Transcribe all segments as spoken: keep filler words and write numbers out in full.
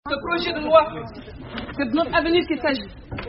Ce projet de loi, c'est de notre avenir qu'il s'agit.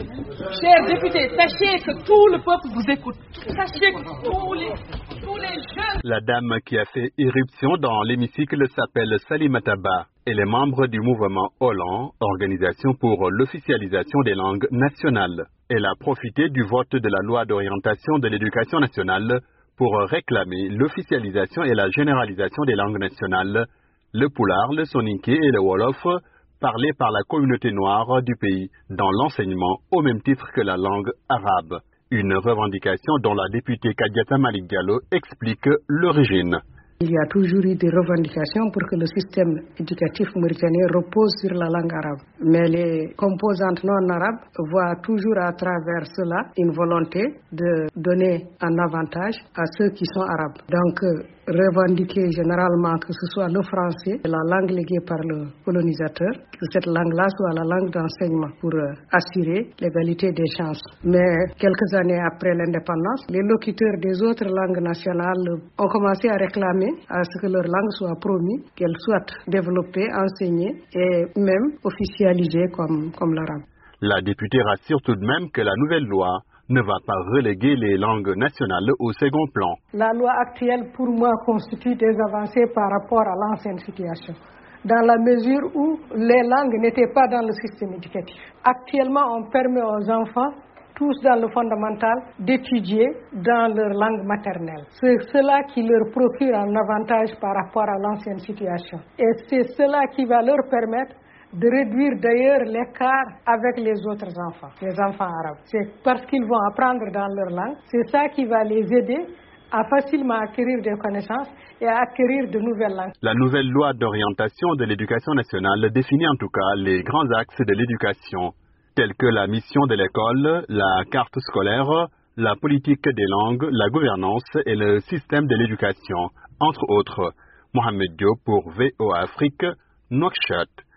Chers députés, sachez que tout le peuple vous écoute. Sachez que tous les, tous les jeunes... La dame qui a fait irruption dans l'hémicycle s'appelle Salimata Ba. Elle est membre du mouvement Hollande, organisation pour l'officialisation des langues nationales. Elle a profité du vote de la loi d'orientation de l'éducation nationale pour réclamer l'officialisation et la généralisation des langues nationales, le Pulaar, le Soninké et le Wolof, parlé par la communauté noire du pays dans l'enseignement au même titre que la langue arabe. Une revendication dont la députée Kadiata Malik Diallo explique l'origine. Il y a toujours eu des revendications pour que le système éducatif mauritanien repose sur la langue arabe. Mais les composantes non arabes voient toujours à travers cela une volonté de donner un avantage à ceux qui sont arabes. Donc, revendiquer généralement que ce soit le français, la langue léguée par le colonisateur, que cette langue-là soit la langue d'enseignement pour assurer l'égalité des chances. Mais quelques années après l'indépendance, les locuteurs des autres langues nationales ont commencé à réclamer à ce que leur langue soit promise, qu'elle soit développée, enseignée et même officialisée comme, comme l'arabe. La députée rassure tout de même que la nouvelle loi ne va pas reléguer les langues nationales au second plan. La loi actuelle, pour moi, constitue des avancées par rapport à l'ancienne situation, dans la mesure où les langues n'étaient pas dans le système éducatif. Actuellement, on permet aux enfants, tous dans le fondamental, d'étudier dans leur langue maternelle. C'est cela qui leur procure un avantage par rapport à l'ancienne situation. Et c'est cela qui va leur permettre de réduire d'ailleurs l'écart avec les autres enfants, les enfants arabes. C'est parce qu'ils vont apprendre dans leur langue, c'est ça qui va les aider à facilement acquérir des connaissances et à acquérir de nouvelles langues. La nouvelle loi d'orientation de l'éducation nationale définit en tout cas les grands axes de l'éducation, tels que la mission de l'école, la carte scolaire, la politique des langues, la gouvernance et le système de l'éducation, entre autres. Mohamed Diop pour V O A Afrique, Nouakchott.